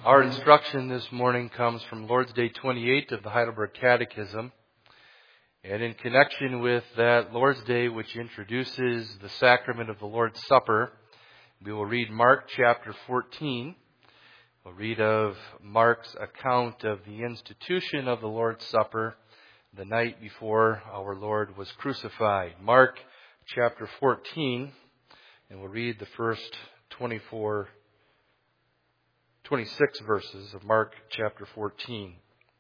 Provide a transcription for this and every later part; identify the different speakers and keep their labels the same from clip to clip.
Speaker 1: Our instruction this morning comes from Lord's Day 28 of the Heidelberg Catechism. And in connection with that Lord's Day, which introduces the sacrament of the Lord's Supper, we will read Mark chapter 14. We'll read of Mark's account of the institution of the Lord's Supper the night before our Lord was crucified. Mark chapter 14, and we'll read the first 26 verses of Mark chapter 14.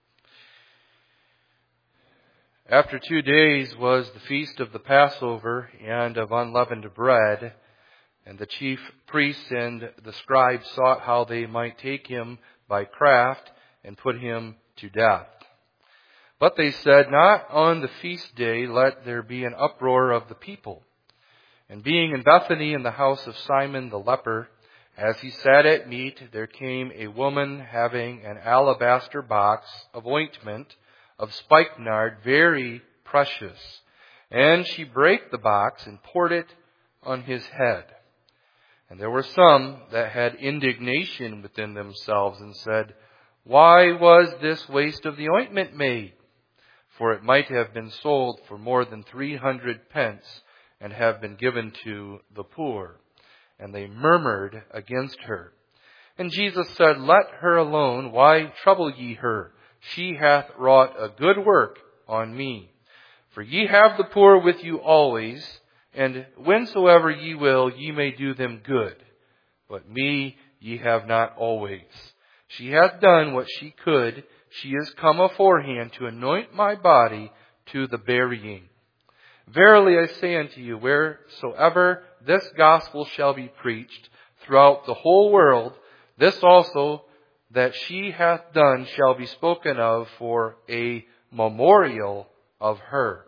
Speaker 1: After 2 days was the feast of the Passover and of unleavened bread, and the chief priests and the scribes sought how they might take him by craft and put him to death. But they said, "Not on the feast day let there be an uproar of the people." And being in Bethany in the house of Simon the leper, as he sat at meat, there came a woman having an alabaster box of ointment of spikenard, very precious. And she brake the box and poured it on his head. And there were some that had indignation within themselves and said, "Why was this waste of the ointment made? For it might have been sold for more than 300 pence and have been given to the poor." And they murmured against her. And Jesus said, "Let her alone. Why trouble ye her? She hath wrought a good work on me. For ye have the poor with you always, and whensoever ye will, ye may do them good. But me ye have not always. She hath done what she could. She is come aforehand to anoint my body to the burying. Verily I say unto you, wheresoever this gospel shall be preached throughout the whole world, this also that she hath done shall be spoken of for a memorial of her."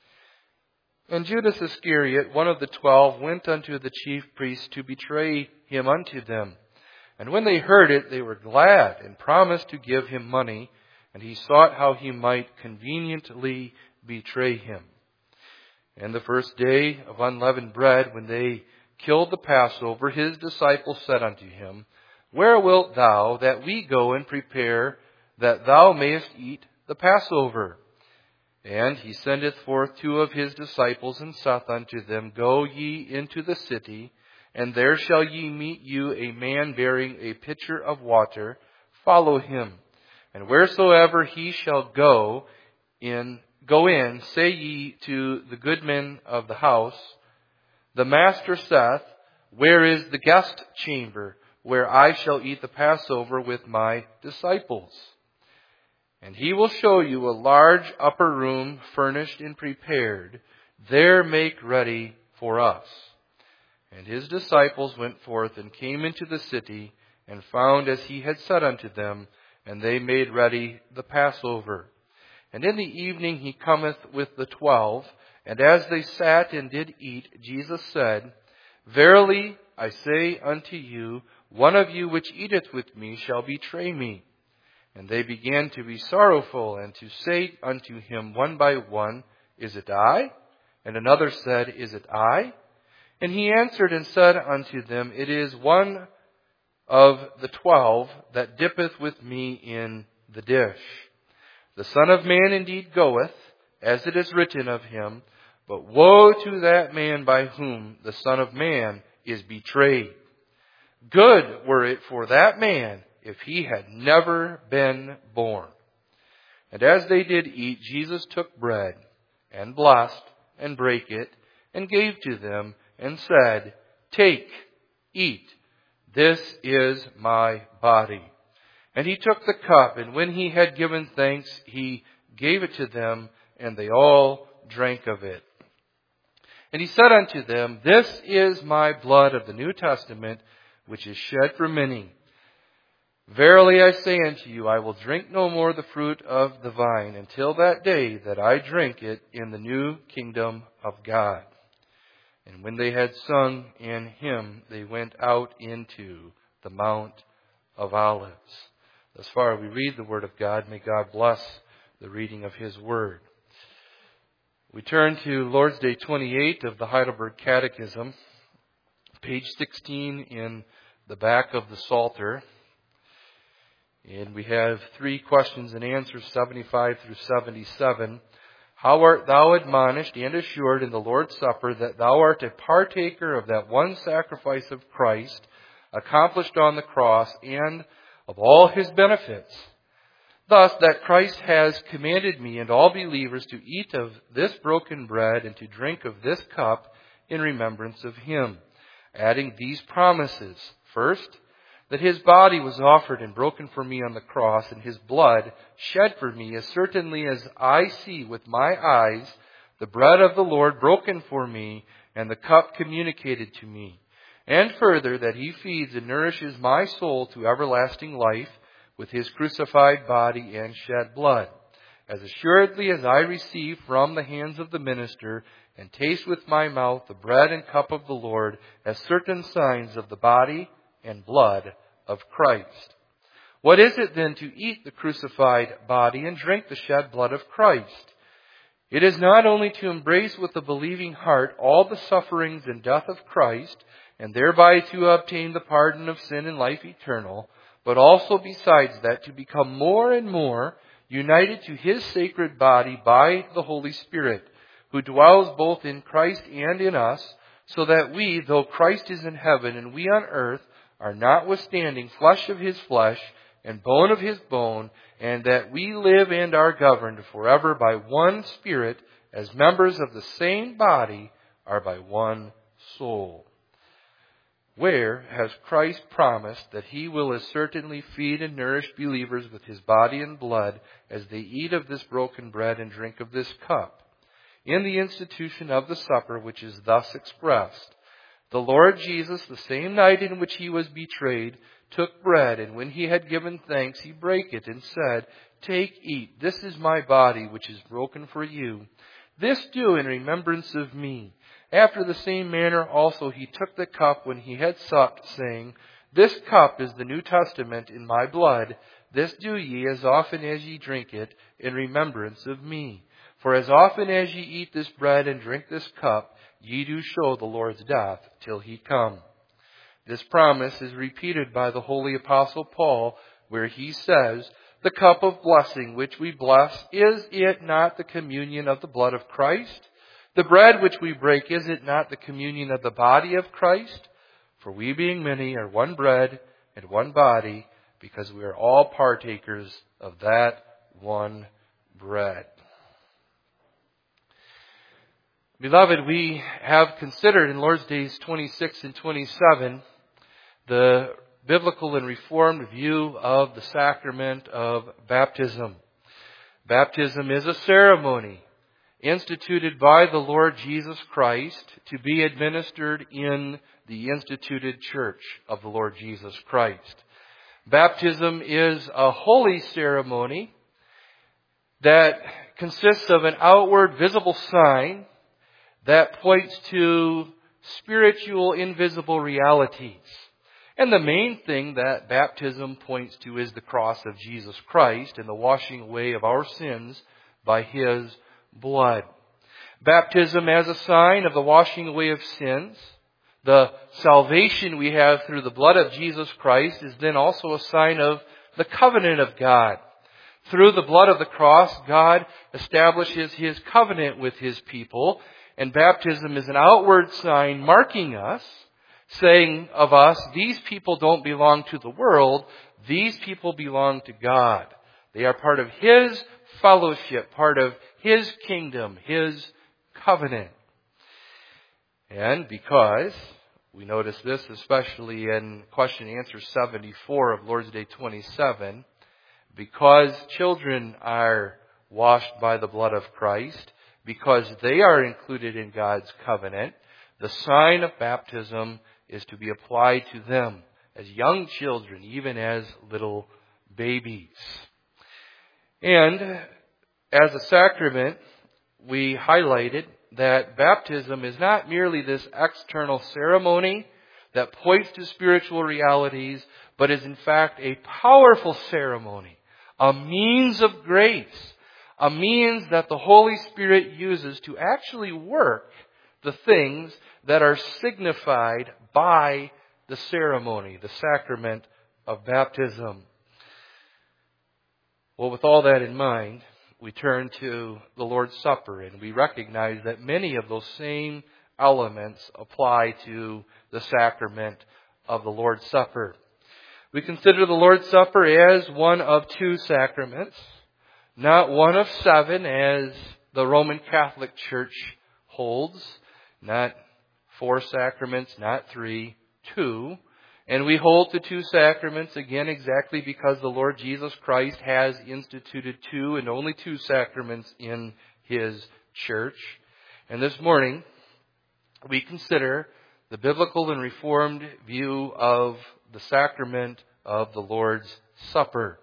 Speaker 1: And Judas Iscariot, one of the 12, went unto the chief priests to betray him unto them. And when they heard it, they were glad and promised to give him money, and he sought how he might conveniently betray him. And the first day of unleavened bread, when they killed the Passover, his disciples said unto him, "Where wilt thou that we go and prepare that thou mayest eat the Passover?" And he sendeth forth 2 of his disciples, and saith unto them, "Go ye into the city, and there shall ye meet you a man bearing a pitcher of water. Follow him. And wheresoever he shall go in, say ye to the goodman of the house, The master saith, Where is the guest chamber, where I shall eat the Passover with my disciples? And he will show you a large upper room furnished and prepared. There make ready for us." And his disciples went forth and came into the city, and found as he had said unto them, and they made ready the Passover. And in the evening he cometh with the 12, and as they sat and did eat, Jesus said, "Verily I say unto you, one of you which eateth with me shall betray me." And they began to be sorrowful, and to say unto him one by one, "Is it I?" And another said, "Is it I?" And he answered and said unto them, "It is one of the 12 that dippeth with me in the dish. The Son of Man indeed goeth, as it is written of him, but woe to that man by whom the Son of Man is betrayed. Good were it for that man if he had never been born." And as they did eat, Jesus took bread, and blessed, and brake it, and gave to them, and said, "Take, eat, this is my body." And he took the cup, and when he had given thanks, he gave it to them, and they all drank of it. And he said unto them, "This is my blood of the New Testament, which is shed for many. Verily I say unto you, I will drink no more the fruit of the vine until that day that I drink it in the new kingdom of God." And when they had sung an hymn, they went out into the Mount of Olives. Thus far we read the Word of God. May God bless the reading of His Word. We turn to Lord's Day 28 of the Heidelberg Catechism, page 16 in the back of the Psalter. And we have 3 questions and answers, 75 through 77. How art thou admonished and assured in the Lord's Supper that thou art a partaker of that one sacrifice of Christ, accomplished on the cross, and of all His benefits? Thus, that Christ has commanded me and all believers to eat of this broken bread and to drink of this cup in remembrance of Him, adding these promises. First, that His body was offered and broken for me on the cross, and His blood shed for me, as certainly as I see with my eyes the bread of the Lord broken for me, and the cup communicated to me. And further, that He feeds and nourishes my soul to everlasting life with His crucified body and shed blood. As assuredly as I receive from the hands of the minister, and taste with my mouth the bread and cup of the Lord, as certain signs of the body and blood of Christ. What is it then to eat the crucified body and drink the shed blood of Christ? It is not only to embrace with the believing heart all the sufferings and death of Christ, and thereby to obtain the pardon of sin and life eternal, but also besides that to become more and more united to His sacred body by the Holy Spirit, who dwells both in Christ and in us, so that we, though Christ is in heaven and we on earth, are notwithstanding flesh of His flesh and bone of His bone, and that we live and are governed forever by one Spirit, as members of the same body, are by one soul. Where has Christ promised that He will as certainly feed and nourish believers with His body and blood as they eat of this broken bread and drink of this cup? In the institution of the supper, which is thus expressed, the Lord Jesus, the same night in which He was betrayed, took bread, and when He had given thanks, He brake it and said, Take, eat, this is my body, which is broken for you. This do in remembrance of me. After the same manner also He took the cup when He had supped, saying, This cup is the New Testament in my blood. This do ye as often as ye drink it in remembrance of me. For as often as ye eat this bread and drink this cup, ye do show the Lord's death till He come. This promise is repeated by the Holy Apostle Paul, where he says, The cup of blessing which we bless, is it not the communion of the blood of Christ? The bread which we break, is it not the communion of the body of Christ? For we being many are one bread and one body, because we are all partakers of that one bread. Beloved, we have considered in Lord's Days 26 and 27 the biblical and reformed view of the sacrament of baptism. Baptism is a ceremony instituted by the Lord Jesus Christ to be administered in the instituted church of the Lord Jesus Christ. Baptism is a holy ceremony that consists of an outward visible sign that points to spiritual invisible realities. And the main thing that baptism points to is the cross of Jesus Christ and the washing away of our sins by His blood. Baptism as a sign of the washing away of sins. The salvation we have through the blood of Jesus Christ is then also a sign of the covenant of God. Through the blood of the cross, God establishes His covenant with His people. And baptism is an outward sign marking us, saying of us, these people don't belong to the world, these people belong to God. They are part of His fellowship, part of His kingdom, His covenant. And because, we notice this especially in question and answer 74 of Lord's Day 27, because children are washed by the blood of Christ, because they are included in God's covenant, the sign of baptism is to be applied to them as young children, even as little babies. And as a sacrament, we highlighted that baptism is not merely this external ceremony that points to spiritual realities, but is in fact a powerful ceremony, a means of grace, a means that the Holy Spirit uses to actually work the things that are signified by the ceremony, the sacrament of baptism. Well, with all that in mind, we turn to the Lord's Supper, and we recognize that many of those same elements apply to the sacrament of the Lord's Supper. We consider the Lord's Supper as one of two sacraments, not one of seven as the Roman Catholic Church holds, not 4 sacraments, not 3, 2. And we hold to 2 sacraments, again, exactly because the Lord Jesus Christ has instituted 2 and only 2 sacraments in His church. And this morning, we consider the biblical and Reformed view of the sacrament of the Lord's Supper.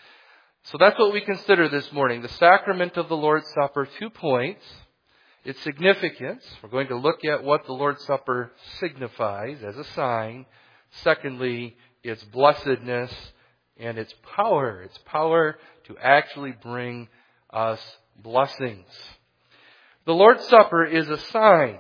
Speaker 1: So that's what we consider this morning, the sacrament of the Lord's Supper. 2 points. Its significance. We're going to look at what the Lord's Supper signifies as a sign. Secondly, its blessedness and its power to actually bring us blessings. The Lord's Supper is a sign.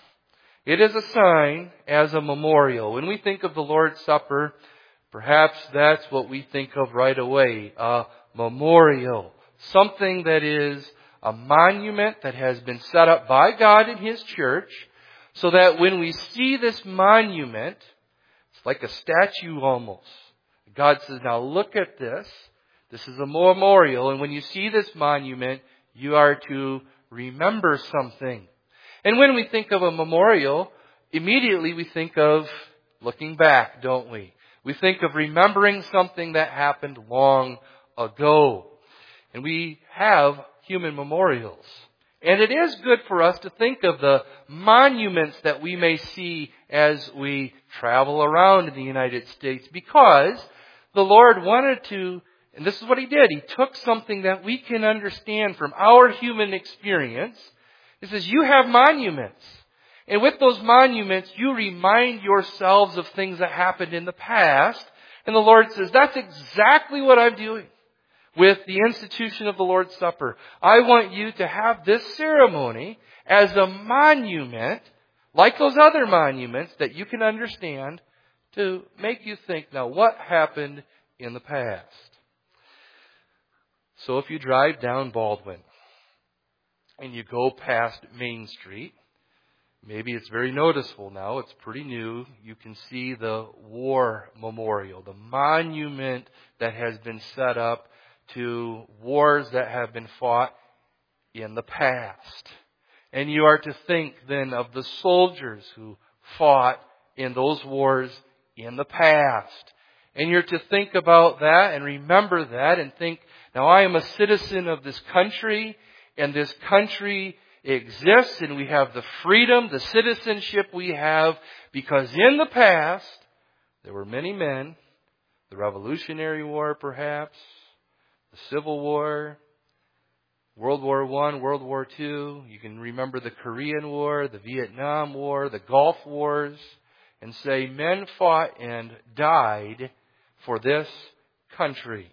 Speaker 1: It is a sign as a memorial. When we think of the Lord's Supper, perhaps that's what we think of right away, a memorial. Something that is a monument that has been set up by God in His church, so that when we see this monument, it's like a statue almost. God says, now look at this. This is a memorial. And when you see this monument, you are to remember something. And when we think of a memorial, immediately we think of looking back, don't we? We think of remembering something that happened long ago. And we have human memorials. And it is good for us to think of the monuments that we may see as we travel around in the United States, because the Lord wanted to, and this is what He did. He took something that we can understand from our human experience. He says, you have monuments. And with those monuments, you remind yourselves of things that happened in the past. And the Lord says, that's exactly what I'm doing with the institution of the Lord's Supper. I want you to have this ceremony as a monument, like those other monuments that you can understand, to make you think, now what happened in the past? So if you drive down Baldwin and you go past Main Street, maybe it's very noticeable now, it's pretty new, you can see the war memorial, the monument that has been set up to wars that have been fought in the past. And you are to think then of the soldiers who fought in those wars in the past. And you're to think about that and remember that and think, now I am a citizen of this country, and this country exists, and we have the freedom, the citizenship we have, because in the past there were many men, the Revolutionary War perhaps, the Civil War, World War I, World War II. You can remember the Korean War, the Vietnam War, the Gulf Wars, and say men fought and died for this country.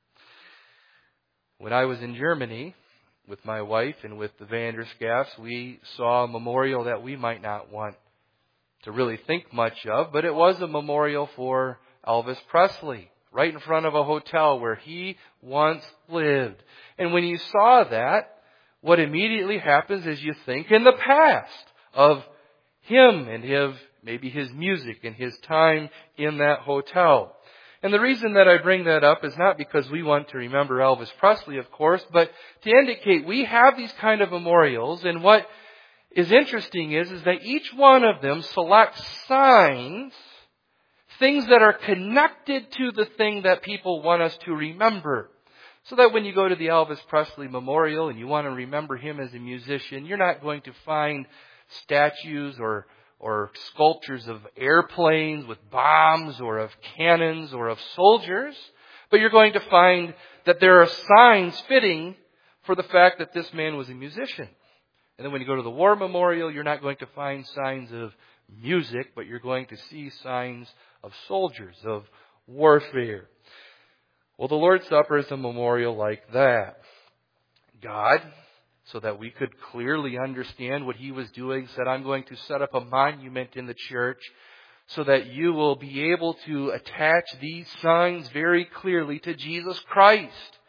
Speaker 1: When I was in Germany with my wife and with the Vanderschaffs, we saw a memorial that we might not want to really think much of, but it was a memorial for Elvis Presley, right in front of a hotel where he once lived. And when you saw that, what immediately happens is you think in the past of him and maybe his music and his time in that hotel. And the reason that I bring that up is not because we want to remember Elvis Presley, of course, but to indicate we have these kind of memorials, and what is interesting is that each one of them selects signs, things that are connected to the thing that people want us to remember. So that when you go to the Elvis Presley Memorial and you want to remember him as a musician, you're not going to find statues or sculptures of airplanes with bombs or of cannons or of soldiers, but you're going to find that there are signs fitting for the fact that this man was a musician. And then when you go to the War Memorial, you're not going to find signs of music, but you're going to see signs of soldiers, of warfare. Well, the Lord's Supper is a memorial like that. God, so that we could clearly understand what He was doing, said, I'm going to set up a monument in the church so that you will be able to attach these signs very clearly to Jesus Christ.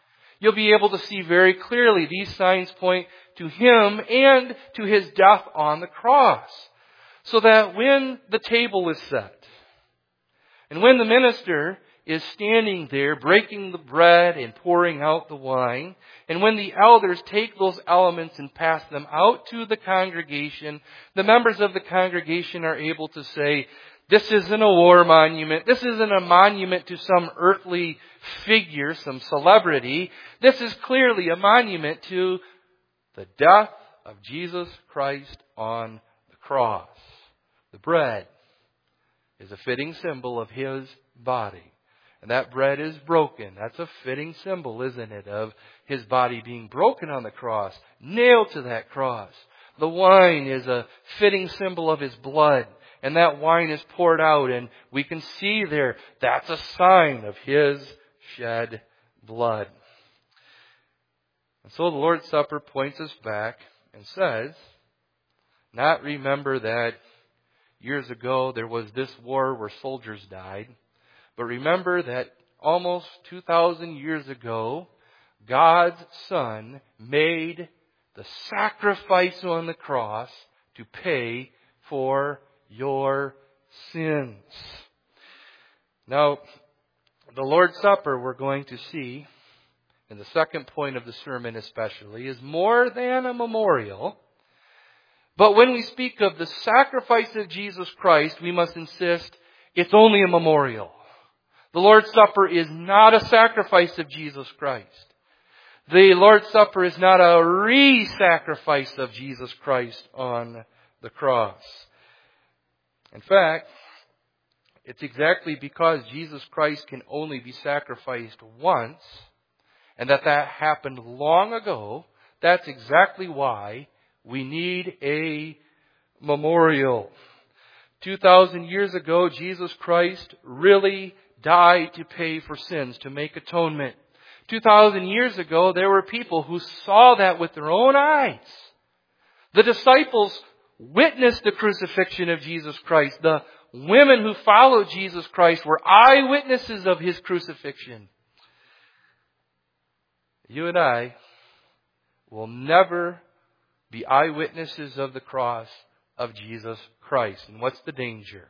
Speaker 1: you'll be able to see very clearly these signs point to Him and to His death on the cross. So that when the table is set, and when the minister is standing there breaking the bread and pouring out the wine, and when the elders take those elements and pass them out to the congregation, the members of the congregation are able to say, this isn't a war monument. This isn't a monument to some earthly figure, some celebrity. This is clearly a monument to the death of Jesus Christ on the cross. The bread is a fitting symbol of His body. And that bread is broken. That's a fitting symbol, isn't it, of His body being broken on the cross, nailed to that cross. The wine is a fitting symbol of His blood. And that wine is poured out, and we can see there, that's a sign of His shed blood. And so the Lord's Supper points us back and says, not remember that years ago there was this war where soldiers died, but remember that almost 2,000 years ago, God's Son made the sacrifice on the cross to pay for your sins. Now, the Lord's Supper, we're going to see, in the second point of the sermon especially, is more than a memorial. But when we speak of the sacrifice of Jesus Christ, we must insist it's only a memorial. The Lord's Supper is not a sacrifice of Jesus Christ. The Lord's Supper is not a re-sacrifice of Jesus Christ on the cross. In fact, it's exactly because Jesus Christ can only be sacrificed once, and that happened long ago, that's exactly why we need a memorial. 2,000 years ago, Jesus Christ really died to pay for sins, to make atonement. 2,000 years ago, there were people who saw that with their own eyes. The disciples witnessed the crucifixion of Jesus Christ. The women who followed Jesus Christ were eyewitnesses of His crucifixion. You and I will never be eyewitnesses of the cross of Jesus Christ. And what's the danger?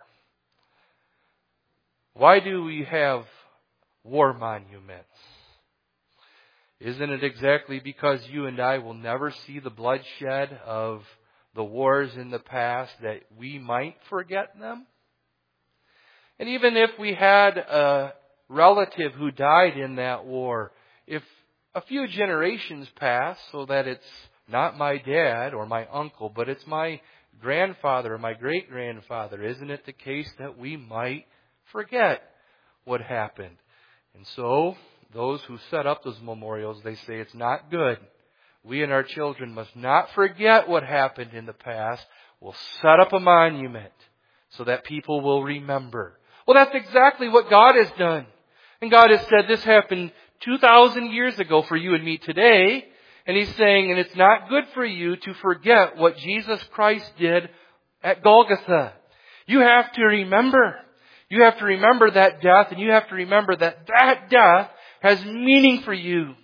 Speaker 1: Why do we have war monuments? Isn't it exactly because you and I will never see the bloodshed of the wars in the past that we might forget them? And even if we had a relative who died in that war, if a few generations pass so that it's not my dad or my uncle, but it's my grandfather or my great-grandfather, isn't it the case that we might forget what happened? And so, those who set up those memorials, they say it's not good. We and our children must not forget what happened in the past. We'll set up a monument so that people will remember. Well, that's exactly what God has done. And God has said this happened 2,000 years ago for you and me today. And He's saying, and it's not good for you to forget what Jesus Christ did at Golgotha. You have to remember. You have to remember that death, and you have to remember that that death has meaning for you.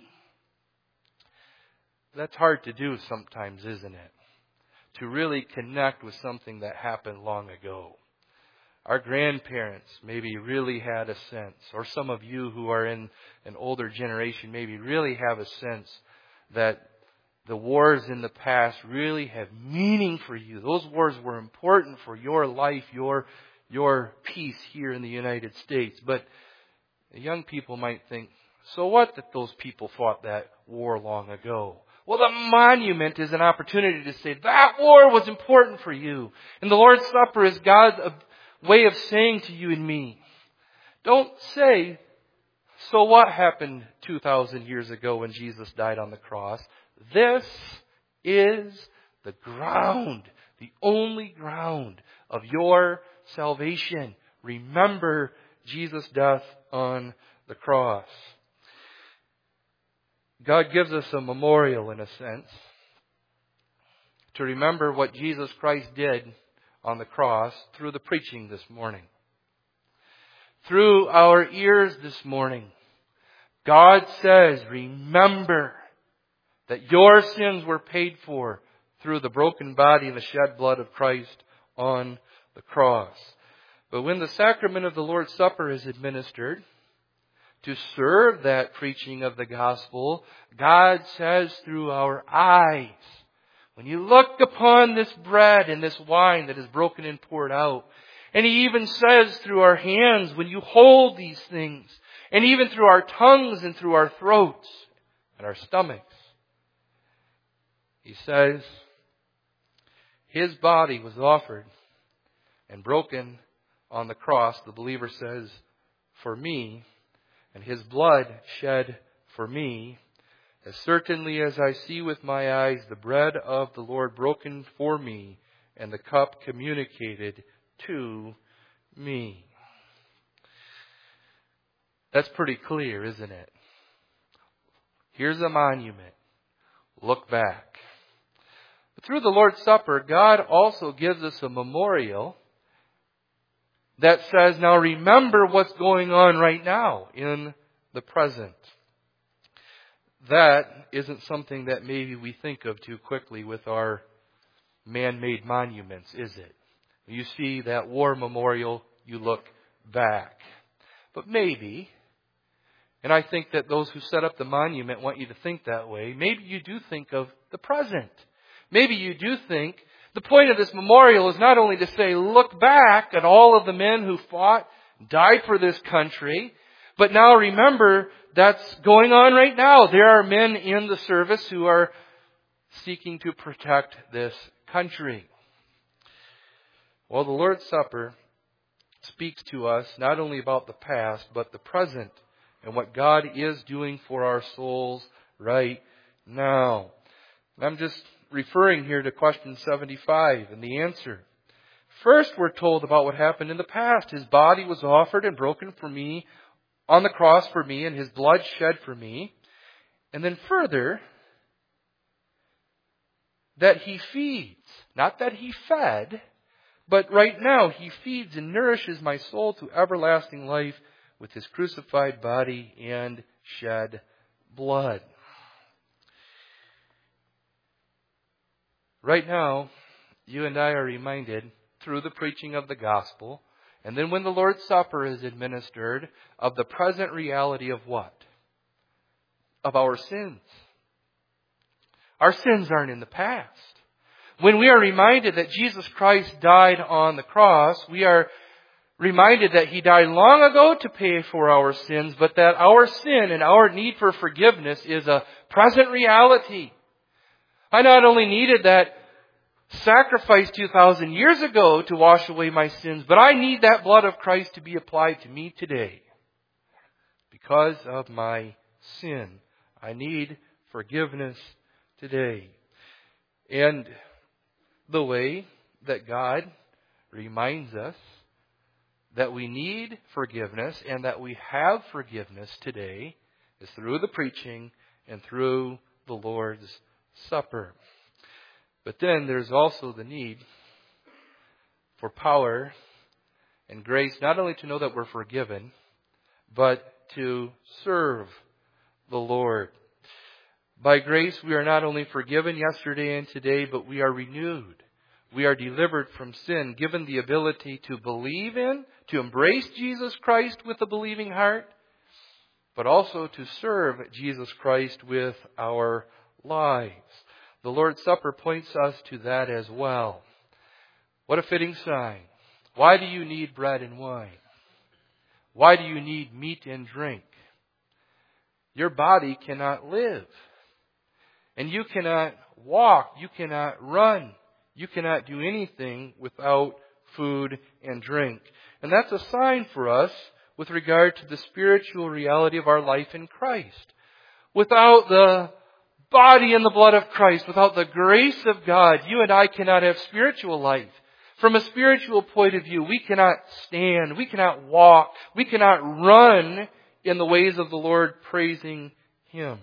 Speaker 1: That's hard to do sometimes, isn't it? To really connect with something that happened long ago. Our grandparents maybe really had a sense, or some of you who are in an older generation maybe really have a sense that the wars in the past really have meaning for you. Those wars were important for your life, your peace here in the United States. But young people might think, so what that those people fought that war long ago? Well, the monument is an opportunity to say that war was important for you. And the Lord's Supper is God's way of saying to you and me, don't say, so what happened 2,000 years ago when Jesus died on the cross? This is the ground, the only ground of your salvation. Remember Jesus' death on the cross. God gives us a memorial, in a sense, to remember what Jesus Christ did on the cross through the preaching this morning. Through our ears this morning, God says, remember that your sins were paid for through the broken body and the shed blood of Christ on the cross. But when the sacrament of the Lord's Supper is administered, to serve that preaching of the gospel, God says through our eyes, when you look upon this bread and this wine that is broken and poured out, and He even says through our hands, when you hold these things, and even through our tongues and through our throats and our stomachs, He says, His body was offered and broken on the cross, the believer says, for me, and His blood shed for me, as certainly as I see with my eyes the bread of the Lord broken for me, and the cup communicated to me. That's pretty clear, isn't it? Here's a monument. Look back. But through the Lord's Supper, God also gives us a memorial that says, now remember what's going on right now in the present. That isn't something that maybe we think of too quickly with our man-made monuments, is it? When you see that war memorial, you look back. But maybe, and I think that those who set up the monument want you to think that way, maybe you do think of the present. Maybe you do think the point of this memorial is not only to say, look back at all of the men who fought, died for this country, but now remember that's going on right now. There are men in the service who are seeking to protect this country. Well, the Lord's Supper speaks to us not only about the past, but the present and what God is doing for our souls right now. I'm just referring here to question 75 and the answer. First, we're told about what happened in the past. His body was offered and broken for me on the cross for me, and His blood shed for me. And then further, that He feeds. Not that He fed, but right now He feeds and nourishes my soul to everlasting life with His crucified body and shed blood. Right now, you and I are reminded through the preaching of the gospel, and then when the Lord's Supper is administered, of the present reality of what? Of our sins. Our sins aren't in the past. When we are reminded that Jesus Christ died on the cross, we are reminded that He died long ago to pay for our sins, but that our sin and our need for forgiveness is a present reality. I not only needed that sacrifice 2,000 years ago to wash away my sins, but I need that blood of Christ to be applied to me today. Because of my sin, I need forgiveness today. And the way that God reminds us that we need forgiveness and that we have forgiveness today is through the preaching and through the Lord's Supper. But then there's also the need for power and grace, not only to know that we're forgiven, but to serve the Lord. By grace, we are not only forgiven yesterday and today, but we are renewed. We are delivered from sin, given the ability to believe in, to embrace Jesus Christ with a believing heart, but also to serve Jesus Christ with our lives. The Lord's Supper points us to that as well. What a fitting sign. Why do you need bread and wine? Why do you need meat and drink? Your body cannot live. And you cannot walk. You cannot run. You cannot do anything without food and drink. And that's a sign for us with regard to the spiritual reality of our life in Christ. Without the body and the blood of Christ, without the grace of God, you and I cannot have spiritual life. From a spiritual point of view, we cannot stand, we cannot walk, we cannot run in the ways of the Lord praising Him.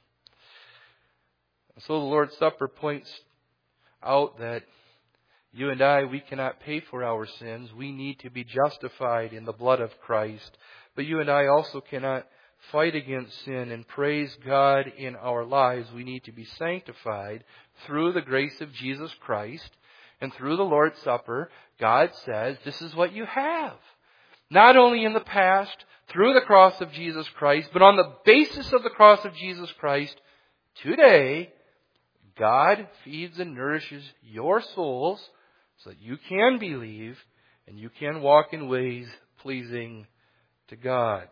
Speaker 1: So the Lord's Supper points out that you and I, we cannot pay for our sins. We need to be justified in the blood of Christ. But you and I also cannot fight against sin and praise God in our lives, we need to be sanctified through the grace of Jesus Christ. And through the Lord's Supper, God says, this is what you have. Not only in the past, through the cross of Jesus Christ, but on the basis of the cross of Jesus Christ, today, God feeds and nourishes your souls so that you can believe and you can walk in ways pleasing to God.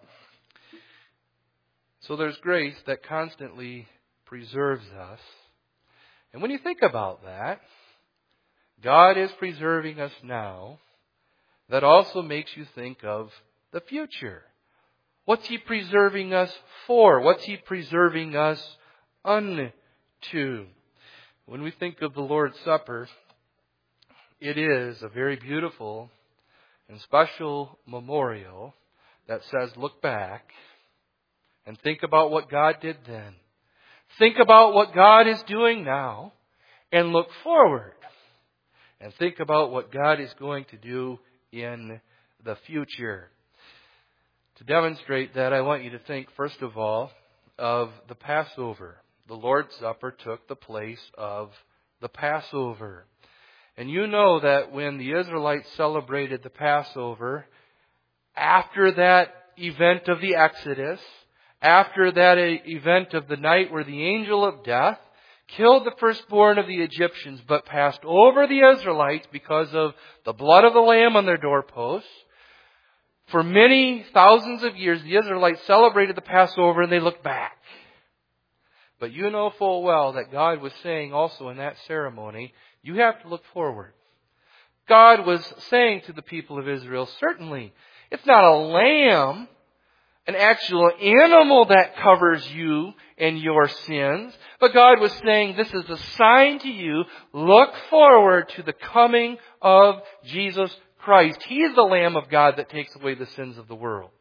Speaker 1: So there's grace that constantly preserves us. And when you think about that, God is preserving us now. That also makes you think of the future. What's He preserving us for? What's He preserving us unto? When we think of the Lord's Supper, it is a very beautiful and special memorial that says, look back and think about what God did then. Think about what God is doing now and look forward. And think about what God is going to do in the future. To demonstrate that, I want you to think, first of all, of the Passover. The Lord's Supper took the place of the Passover. And you know that when the Israelites celebrated the Passover, after that event of the Exodus, after that event of the night where the angel of death killed the firstborn of the Egyptians, but passed over the Israelites because of the blood of the Lamb on their doorposts. For many thousands of years, the Israelites celebrated the Passover and they looked back. But you know full well that God was saying also in that ceremony, you have to look forward. God was saying to the people of Israel, certainly, it's not a lamb, an actual animal that covers you and your sins. But God was saying, this is a sign to you. Look forward to the coming of Jesus Christ. He is the Lamb of God that takes away the sins of the world.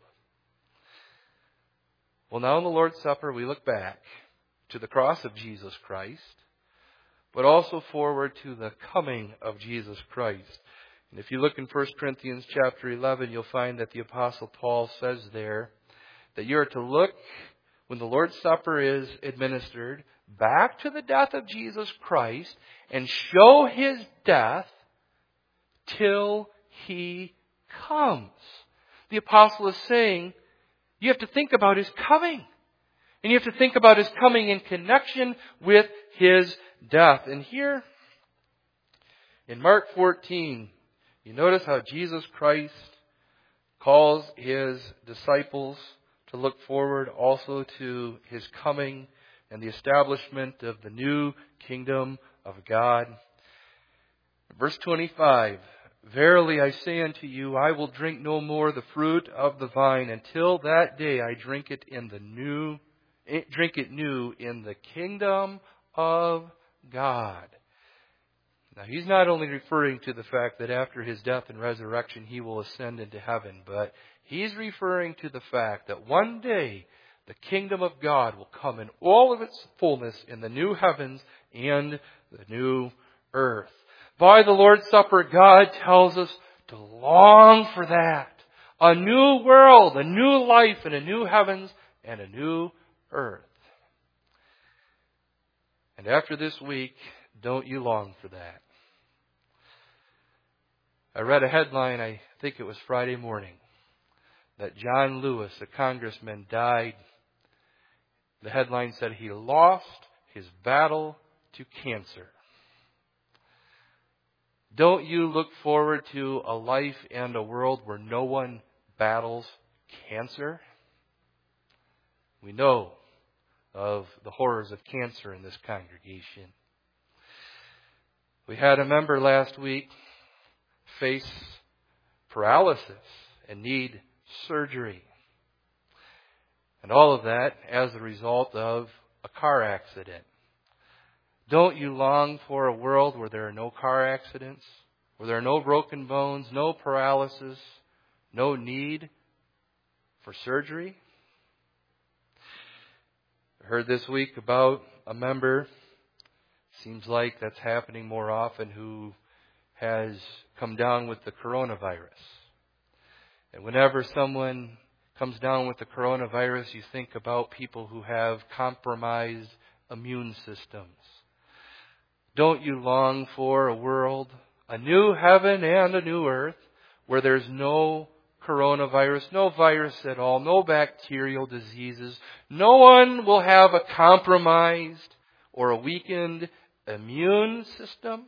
Speaker 1: Well, now in the Lord's Supper, we look back to the cross of Jesus Christ, but also forward to the coming of Jesus Christ. And if you look in 1 Corinthians chapter 11, you'll find that the Apostle Paul says there, that you are to look, when the Lord's Supper is administered, back to the death of Jesus Christ and show His death till He comes. The apostle is saying, you have to think about His coming. And you have to think about His coming in connection with His death. And here, in Mark 14, you notice how Jesus Christ calls His disciples to look forward also to His coming and the establishment of the new kingdom of God. Verse 25, verily I say unto you, I will drink no more the fruit of the vine until that day I drink it new in the kingdom of God. Now, He's not only referring to the fact that after His death and resurrection He will ascend into heaven, but He's referring to the fact that one day the kingdom of God will come in all of its fullness in the new heavens and the new earth. By the Lord's Supper, God tells us to long for that. A new world, a new life, and a new heavens and a new earth. And after this week, don't you long for that? I read a headline, I think it was Friday morning, that John Lewis, a congressman, died. The headline said he lost his battle to cancer. Don't you look forward to a life and a world where no one battles cancer? We know of the horrors of cancer in this congregation. We had a member last week face paralysis and need surgery. And all of that as a result of a car accident. Don't you long for a world where there are no car accidents, where there are no broken bones, no paralysis, no need for surgery? I heard this week about a member, seems like that's happening more often, who has come down with the coronavirus. And whenever someone comes down with the coronavirus, you think about people who have compromised immune systems. Don't you long for a world, a new heaven and a new earth, where there's no coronavirus, no virus at all, no bacterial diseases. No one will have a compromised or a weakened immune system.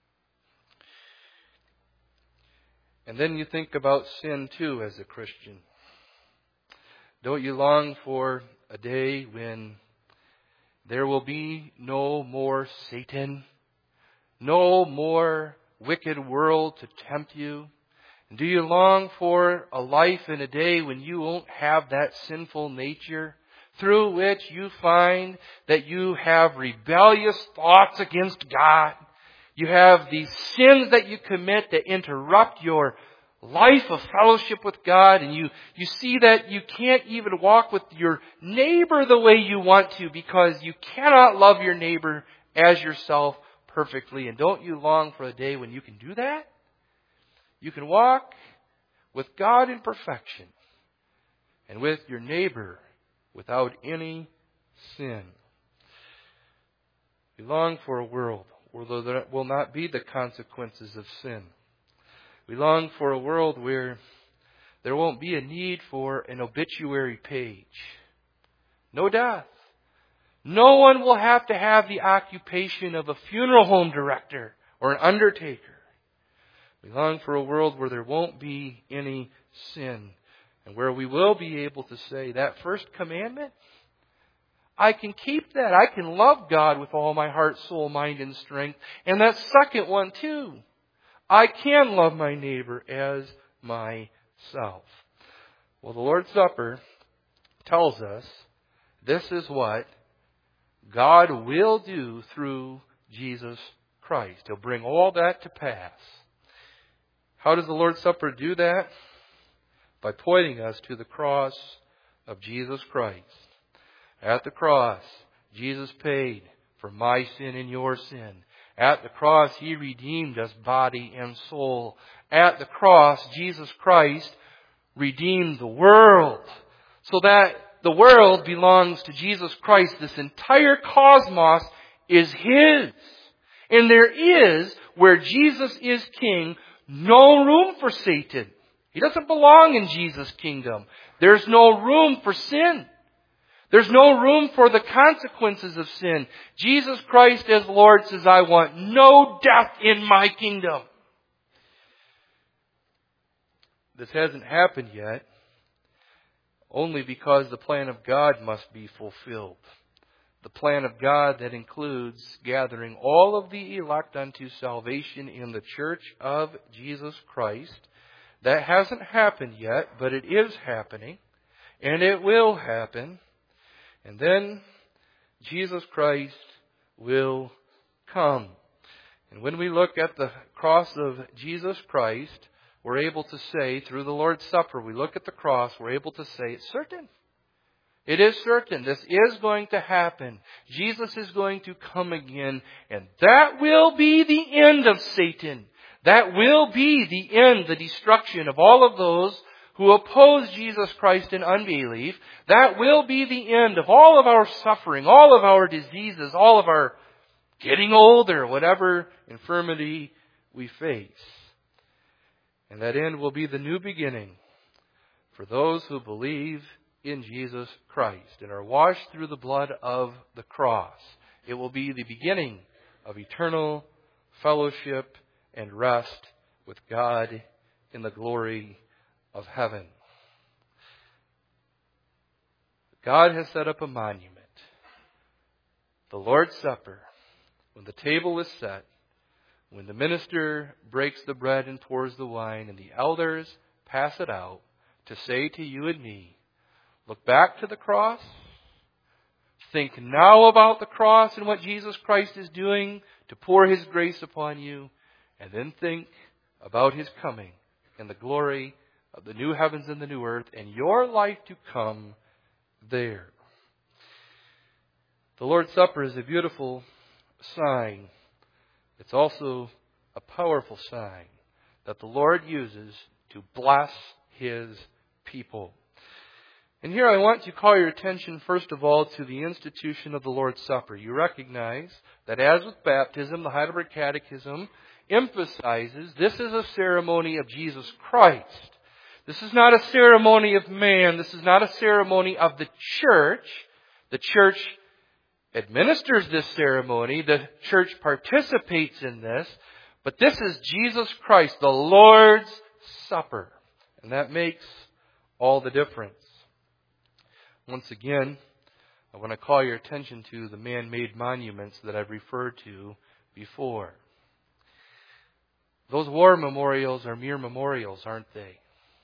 Speaker 1: And then you think about sin too as a Christian. Don't you long for a day when there will be no more Satan, no more wicked world to tempt you? And do you long for a life and a day when you won't have that sinful nature through which you find that you have rebellious thoughts against God? You have these sins that you commit that interrupt your life of fellowship with God, and you see that you can't even walk with your neighbor the way you want to because you cannot love your neighbor as yourself perfectly. And don't you long for a day when you can do that? You can walk with God in perfection and with your neighbor without any sin. We long for a world where there will not be the consequences of sin. We long for a world where there won't be a need for an obituary page. No death. No one will have to have the occupation of a funeral home director or an undertaker. We long for a world where there won't be any sin, and where we will be able to say, that first commandment, I can keep that. I can love God with all my heart, soul, mind, and strength. And that second one too. I can love my neighbor as myself. Well, the Lord's Supper tells us this is what God will do through Jesus Christ. He'll bring all that to pass. How does the Lord's Supper do that? By pointing us to the cross of Jesus Christ. At the cross, Jesus paid for my sin and your sin. At the cross, He redeemed us body and soul. At the cross, Jesus Christ redeemed the world, so that the world belongs to Jesus Christ. This entire cosmos is His. And there is, where Jesus is King, no room for Satan. He doesn't belong in Jesus' kingdom. There's no room for sin. There's no room for the consequences of sin. Jesus Christ as Lord says, I want no death in my kingdom. This hasn't happened yet, only because the plan of God must be fulfilled. The plan of God that includes gathering all of the elect unto salvation in the church of Jesus Christ. That hasn't happened yet, but it is happening, and it will happen. And then Jesus Christ will come. And when we look at the cross of Jesus Christ, we're able to say, through the Lord's Supper, we look at the cross, we're able to say, it's certain. It is certain. This is going to happen. Jesus is going to come again, and that will be the end of Satan. That will be the end, the destruction of all of those who oppose Jesus Christ in unbelief. That will be the end of all of our suffering, all of our diseases, all of our getting older, whatever infirmity we face. And that end will be the new beginning for those who believe in Jesus Christ and are washed through the blood of the cross. It will be the beginning of eternal fellowship and rest with God in the glory of heaven. God has set up a monument. The Lord's Supper, when the table is set, when the minister breaks the bread and pours the wine, and the elders pass it out to say to you and me, look back to the cross. Think now about the cross and what Jesus Christ is doing to pour His grace upon you. And then think about His coming and the glory of the new heavens and the new earth and your life to come there. The Lord's Supper is a beautiful sign. It's also a powerful sign that the Lord uses to bless His people. And here I want to call your attention, first of all, to the institution of the Lord's Supper. You recognize that as with baptism, the Heidelberg Catechism emphasizes this is a ceremony of Jesus Christ. This is not a ceremony of man. This is not a ceremony of the church. The church administers this ceremony. The church participates in this. But this is Jesus Christ, the Lord's Supper. And that makes all the difference. Once again, I want to call your attention to the man-made monuments that I've referred to before. Those war memorials are mere memorials, aren't they?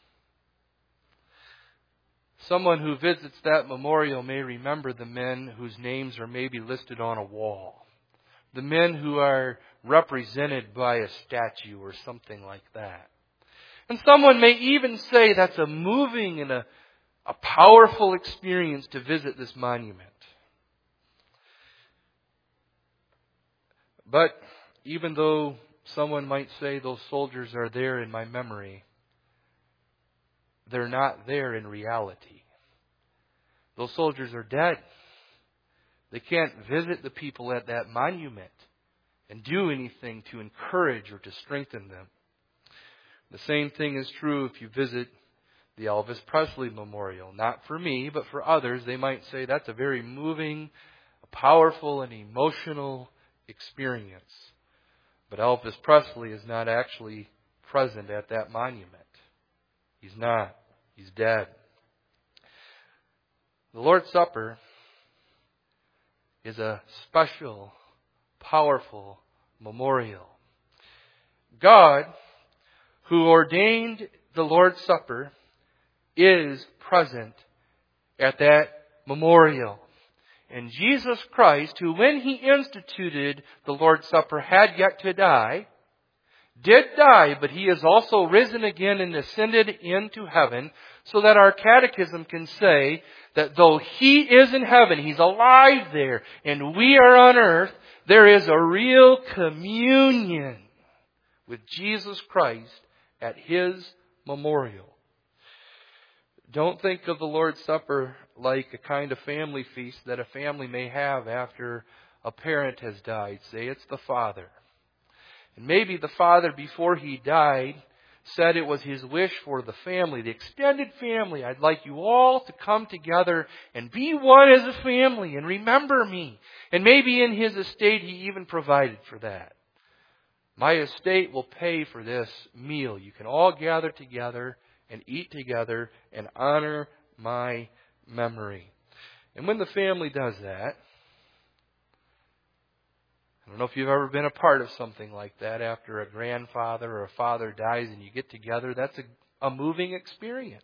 Speaker 1: Someone who visits that memorial may remember the men whose names are maybe listed on a wall. The men who are represented by a statue or something like that. And someone may even say that's a moving and a powerful experience to visit this monument. But even though someone might say those soldiers are there in my memory, they're not there in reality. Those soldiers are dead. They can't visit the people at that monument and do anything to encourage or to strengthen them. The same thing is true if you visit the Elvis Presley Memorial. Not for me, but for others. They might say that's a very moving, a powerful, and emotional experience. But Elvis Presley is not actually present at that monument. He's not. He's dead. The Lord's Supper is a special, powerful memorial. God, who ordained the Lord's Supper, is present at that memorial. And Jesus Christ, who when He instituted the Lord's Supper had yet to die, did die, but He is also risen again and ascended into heaven, so that our catechism can say that though He is in heaven, He's alive there, and we are on earth, there is a real communion with Jesus Christ at His memorial. Don't think of the Lord's Supper like a kind of family feast that a family may have after a parent has died. Say it's the father. And maybe the father, before he died, said it was his wish for the family, the extended family. I'd like you all to come together and be one as a family and remember me. And maybe in his estate he even provided for that. My estate will pay for this meal. You can all gather together and eat together and honor my memory. And when the family does that, I don't know if you've ever been a part of something like that after a grandfather or a father dies and you get together. That's a moving experience.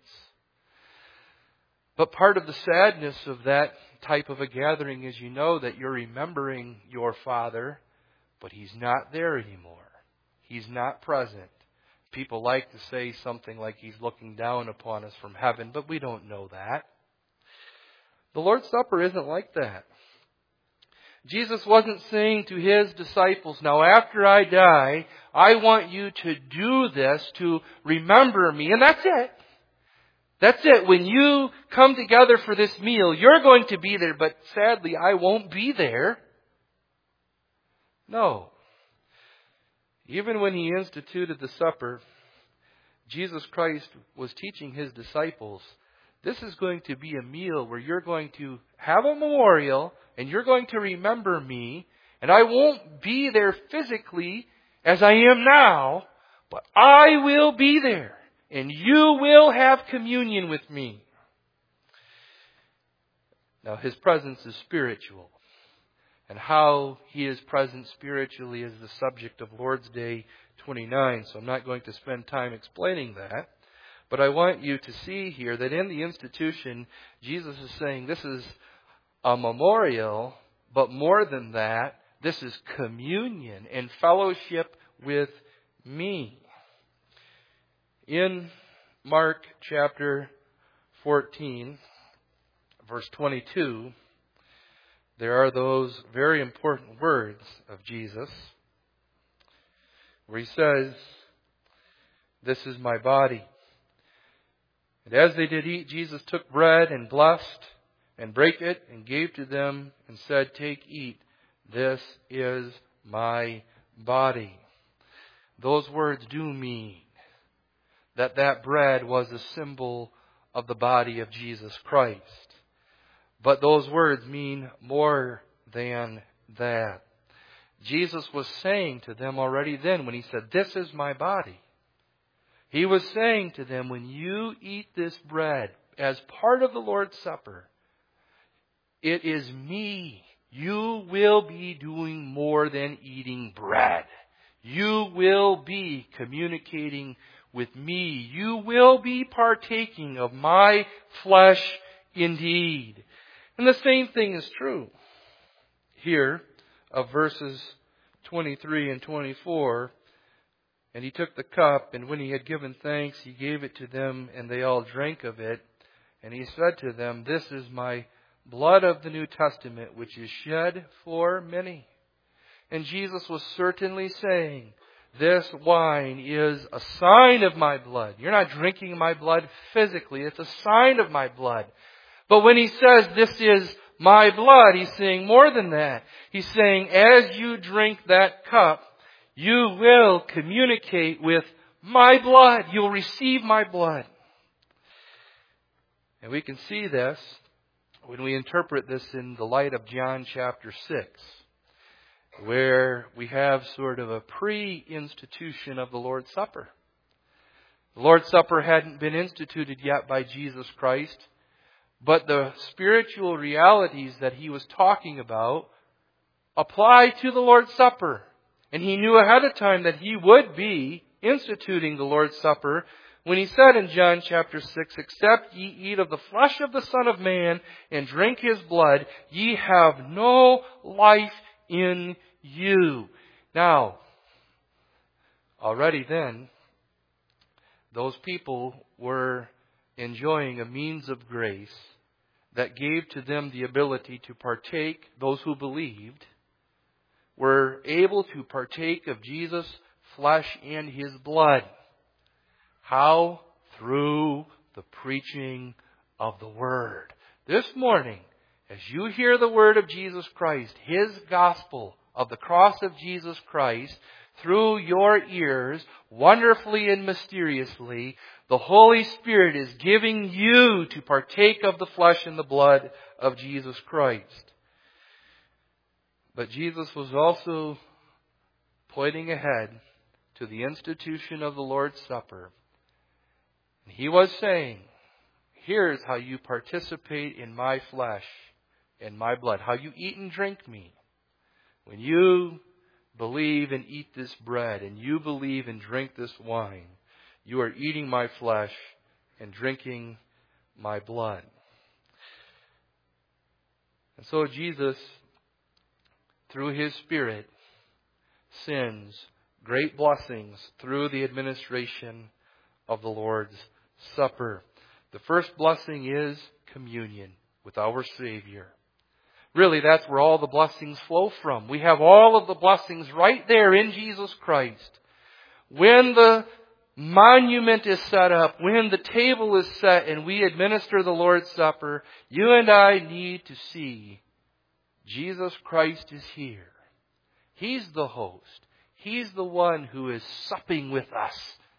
Speaker 1: But part of the sadness of that type of a gathering is you know that you're remembering your father, but he's not there anymore. He's not present. People like to say something like He's looking down upon us from heaven, but we don't know that. The Lord's Supper isn't like that. Jesus wasn't saying to His disciples, now after I die, I want you to do this to remember me, and that's it. That's it. When you come together for this meal, you're going to be there, but sadly, I won't be there. No. Even when He instituted the supper, Jesus Christ was teaching His disciples, this is going to be a meal where you're going to have a memorial and you're going to remember me, and I won't be there physically as I am now, but I will be there and you will have communion with me. Now His presence is spiritual. And how He is present spiritually is the subject of Lord's Day 29. So I'm not going to spend time explaining that. But I want you to see here that in the institution, Jesus is saying this is a memorial, but more than that, this is communion and fellowship with me. In Mark chapter 14, verse 22, there are those very important words of Jesus where He says, this is my body, And as they did eat, Jesus took bread and blessed and brake it and gave to them and said, "Take, eat. This is my body." Those words do mean that bread was a symbol of the body of Jesus Christ. But those words mean more than that. Jesus was saying to them already then when He said, "This is my body." He was saying to them, when you eat this bread as part of the Lord's Supper, it is me. You will be doing more than eating bread. You will be communicating with me. You will be partaking of my flesh indeed. And the same thing is true here of verses 23 and 24. And He took the cup, and when He had given thanks, He gave it to them, and they all drank of it. And He said to them, "This is my blood of the New Testament, which is shed for many." And Jesus was certainly saying, this wine is a sign of my blood. You're not drinking my blood physically. It's a sign of my blood. But when He says, "This is my blood," He's saying more than that. He's saying, as you drink that cup, you will communicate with my blood. You'll receive my blood. And we can see this when we interpret this in the light of John chapter 6, where we have sort of a pre-institution of the Lord's Supper. The Lord's Supper hadn't been instituted yet by Jesus Christ, but the spiritual realities that He was talking about apply to the Lord's Supper. And He knew ahead of time that He would be instituting the Lord's Supper when He said in John chapter 6, "Except ye eat of the flesh of the Son of Man and drink His blood, ye have no life in you." Now, already then, those people were enjoying a means of grace that gave to them the ability to partake, those who believed, were able to partake of Jesus' flesh and His blood. How? Through the preaching of the Word. This morning, as you hear the Word of Jesus Christ, His gospel of the cross of Jesus Christ, through your ears, wonderfully and mysteriously, the Holy Spirit is giving you to partake of the flesh and the blood of Jesus Christ. But Jesus was also pointing ahead to the institution of the Lord's Supper. He was saying, here's how you participate in my flesh and my blood, how you eat and drink me. When you believe and eat this bread and you believe and drink this wine, you are eating my flesh and drinking my blood. And so Jesus, through His Spirit, sends great blessings through the administration of the Lord's Supper. The first blessing is communion with our Savior. Really, that's where all the blessings flow from. We have all of the blessings right there in Jesus Christ. When the monument is set up, when the table is set and we administer the Lord's Supper, you and I need to see Jesus Christ is here. He's the host. He's the one who is supping with us.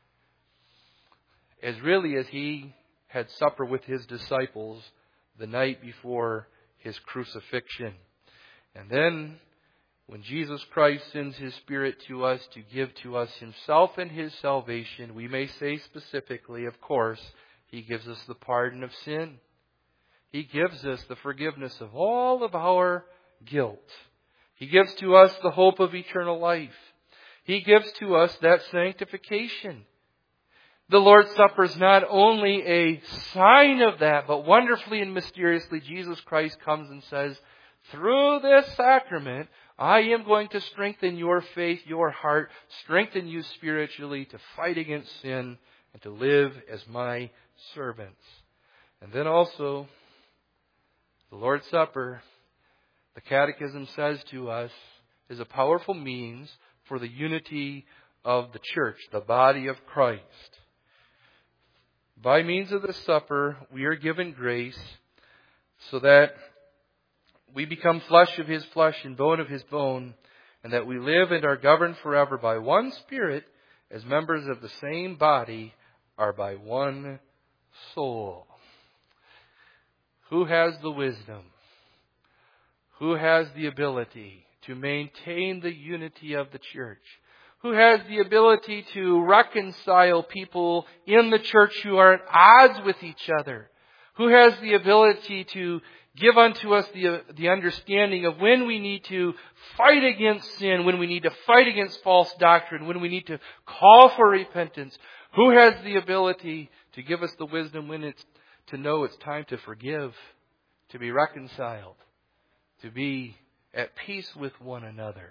Speaker 1: As really as He had supper with His disciples the night before His crucifixion. And then, when Jesus Christ sends His Spirit to us to give to us Himself and His salvation, we may say specifically, of course, He gives us the pardon of sin. He gives us the forgiveness of all of our guilt. He gives to us the hope of eternal life. He gives to us that sanctification. The Lord's Supper is not only a sign of that, but wonderfully and mysteriously, Jesus Christ comes and says, through this sacrament, I am going to strengthen your faith, your heart, strengthen you spiritually to fight against sin and to live as my servants. And then also, the Lord's Supper, the Catechism says to us, is a powerful means for the unity of the church, the body of Christ. by means of the supper, we are given grace so that we become flesh of His flesh and bone of His bone, and that we live and are governed forever by one Spirit, as members of the same body are by one soul. Who has the wisdom? Who has the ability to maintain the unity of the church? Who has the ability to reconcile people in the church who are at odds with each other? Who has the ability to give unto us the understanding of when we need to fight against sin, when we need to fight against false doctrine, when we need to call for repentance? Who has the ability to give us the wisdom when it's to know it's time to forgive, to be reconciled, to be at peace with one another?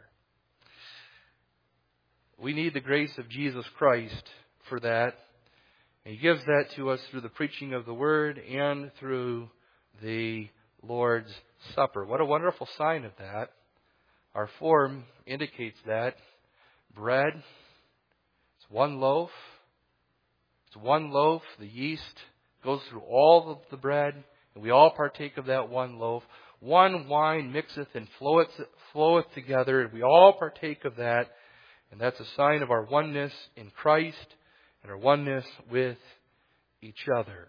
Speaker 1: We need the grace of Jesus Christ for that. And He gives that to us through the preaching of the Word and through the Lord's Supper. What a wonderful sign of that. Our form indicates that. Bread, it's one loaf. It's one loaf. The yeast goes through all of the bread, and we all partake of that one loaf. One wine mixeth and floweth together, and we all partake of that. And that's a sign of our oneness in Christ and our oneness with each other.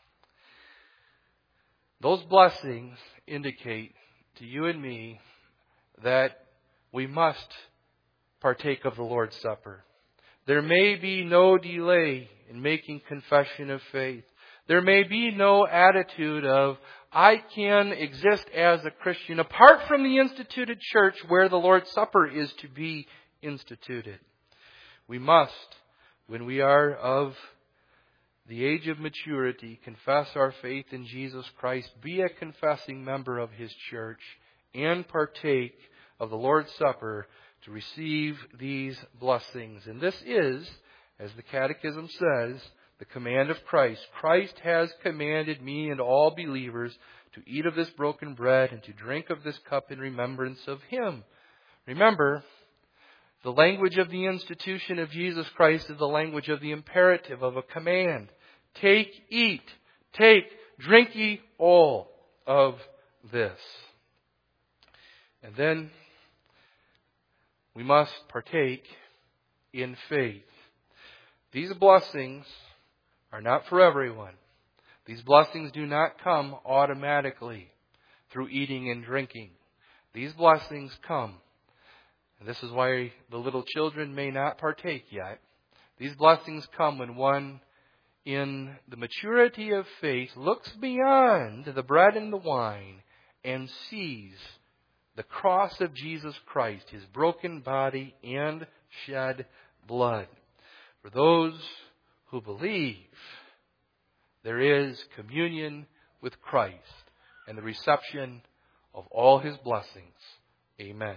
Speaker 1: Those blessings indicate to you and me that we must partake of the Lord's Supper. There may be no delay in making confession of faith. There may be no attitude of, I can exist as a Christian apart from the instituted church where the Lord's Supper is to be instituted. We must, when we are of the age of maturity, confess our faith in Jesus Christ, be a confessing member of His church, and partake of the Lord's Supper to receive these blessings. And this is, as the Catechism says, the command of Christ. Christ has commanded me and all believers to eat of this broken bread and to drink of this cup in remembrance of Him. Remember, the language of the institution of Jesus Christ is the language of the imperative, of a command. Take, eat, take, drink ye all of this. And then we must partake in faith. These blessings are not for everyone. These blessings do not come automatically through eating and drinking. These blessings come. And this is why the little children may not partake yet. These blessings come when one, in the maturity of faith, looks beyond the bread and the wine and sees the cross of Jesus Christ, His broken body and shed blood. For those who believe, there is communion with Christ and the reception of all His blessings. Amen.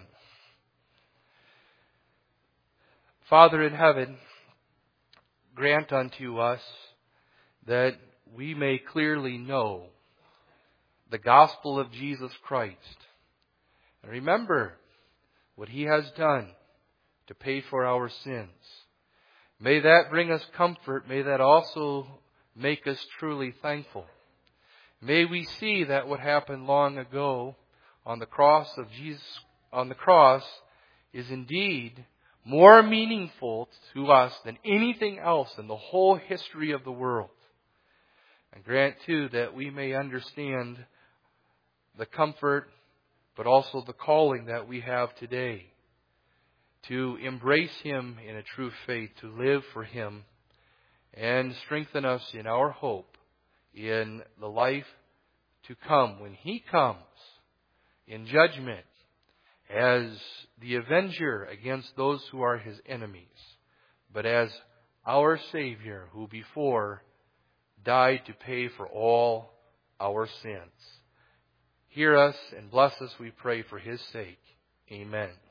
Speaker 1: Father in heaven, grant unto us that we may clearly know the gospel of Jesus Christ. And remember what He has done to pay for our sins. May that bring us comfort. May that also make us truly thankful. May we see that what happened long ago on the cross of Jesus, on the cross, is indeed more meaningful to us than anything else in the whole history of the world. And grant too that we may understand the comfort, but also the calling that we have today to embrace Him in a true faith, to live for Him, and strengthen us in our hope in the life to come when He comes in judgment as the avenger against those who are His enemies, but as our Savior who before died to pay for all our sins. Hear us and bless us, we pray, for His sake. Amen.